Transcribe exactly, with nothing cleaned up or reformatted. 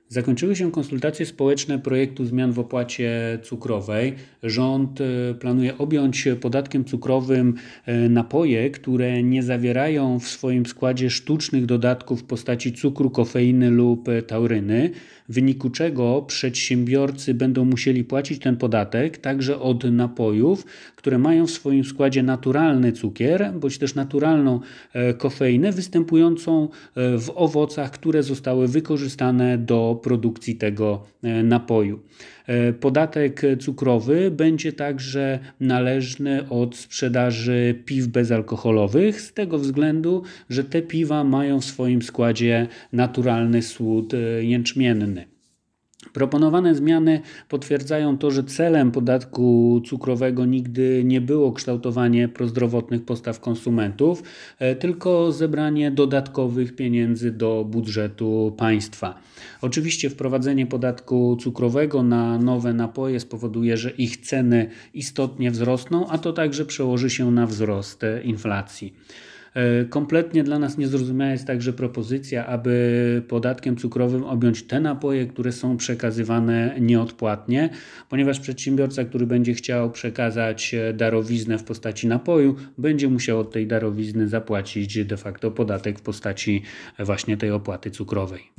Zakończyły się konsultacje społeczne projektu zmian w opłacie cukrowej. Rząd planuje objąć podatkiem cukrowym napoje, które nie zawierają w swoim składzie sztucznych dodatków w postaci cukru, kofeiny lub tauryny, w wyniku czego przedsiębiorcy będą musieli płacić ten podatek także od napojów, które mają w swoim składzie naturalny cukier, bądź też naturalną kofeinę występującą w owocach, które zostały wykorzystane do produkcji tego napoju. Podatek cukrowy będzie także należny od sprzedaży piw bezalkoholowych z tego względu, że te piwa mają w swoim składzie naturalny słód jęczmienny. Proponowane zmiany potwierdzają to, że celem podatku cukrowego nigdy nie było kształtowanie prozdrowotnych postaw konsumentów, tylko zebranie dodatkowych pieniędzy do budżetu państwa. Oczywiście wprowadzenie podatku cukrowego na nowe napoje spowoduje, że ich ceny istotnie wzrosną, a to także przełoży się na wzrost inflacji. Kompletnie dla nas niezrozumiała jest także propozycja, aby podatkiem cukrowym objąć te napoje, które są przekazywane nieodpłatnie, ponieważ przedsiębiorca, który będzie chciał przekazać darowiznę w postaci napoju, będzie musiał od tej darowizny zapłacić de facto podatek w postaci właśnie tej opłaty cukrowej.